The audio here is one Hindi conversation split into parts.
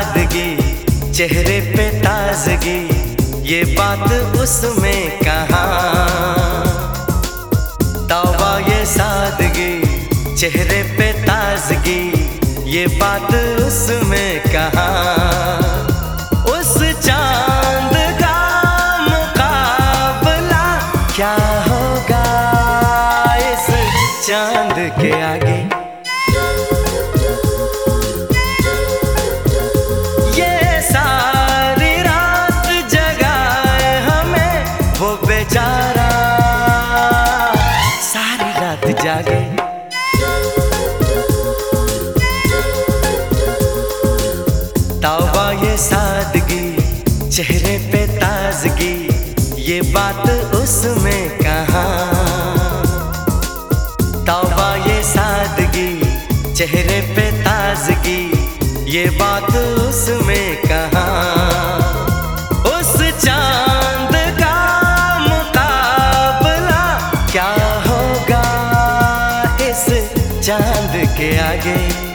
सादगी, चेहरे पे ताजगी, ये बात उसमें कहाँ। तौबा ये सादगी, चेहरे पे ताजगी, ये बात उसमें कहाँ। उस चांद का मुकाबला क्या होगा इस चांद के आगे। ये सारी रात जगाए हमें वो बेचारा, सारी रात जागे। तौबा ये सादगी, चेहरे पे ताजगी, ये बात उसमें कहाँ। तौबा ये सादगी, चेहरे पे ताजगी, ये बात उसमें कहाँ। उस चांद का मुकाबला क्या होगा इस चांद के आगे।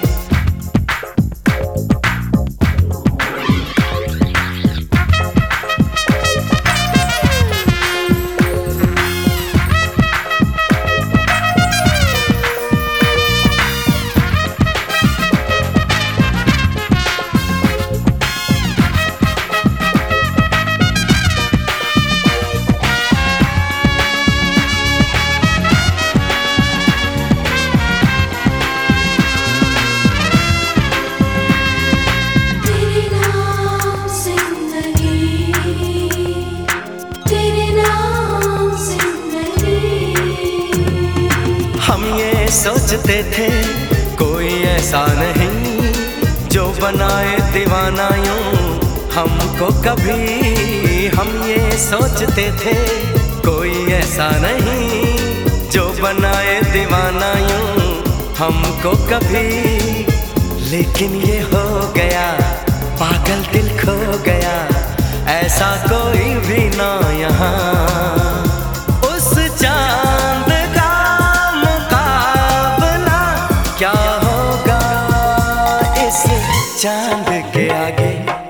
हम ये सोचते थे कोई ऐसा नहीं जो बनाए दीवाना यूं हमको कभी। हम ये सोचते थे कोई ऐसा नहीं जो बनाए दीवाना यूं हमको कभी। लेकिन ये हो गया, पागल दिल खो गया, ऐसा कोई भी ना यहाँ। उस चांद का मुकाबला क्या होगा इस चांद के आगे।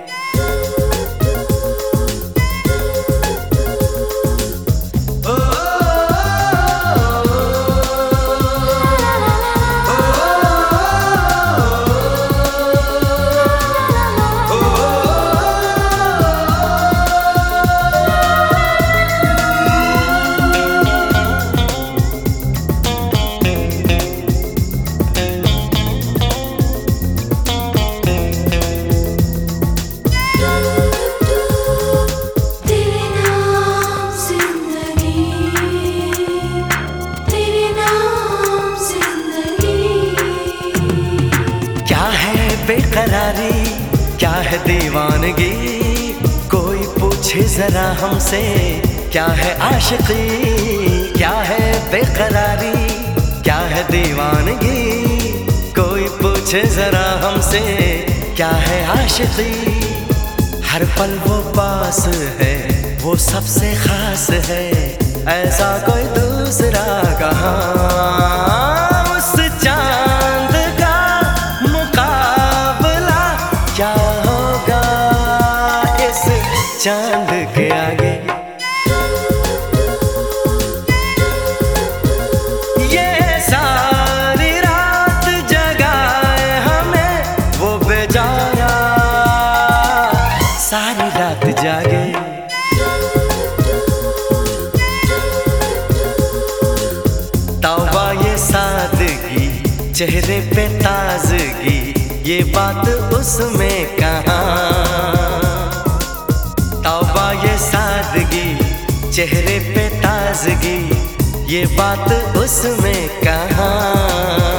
बेकरारी क्या है दीवानगी, कोई पूछे जरा हमसे क्या है आशिकी। क्या है बेकरारी, क्या है दीवानगी, कोई पूछे जरा हमसे क्या है आशिकी। हर पल वो पास है, वो सबसे खास है, ऐसा कोई दूसरा कहाँ। उस चांद का मुकाबला क्या होगा इस चांद के आगे। ये सारी रात जगाए हमें वो बेचारा, सारी रात जागे। तौबा ये सादगी, चेहरे पे ताजगी, ये बात उसमें कहाँ। तौबा ये सादगी, चेहरे पे ताजगी, ये बात उसमें कहाँ।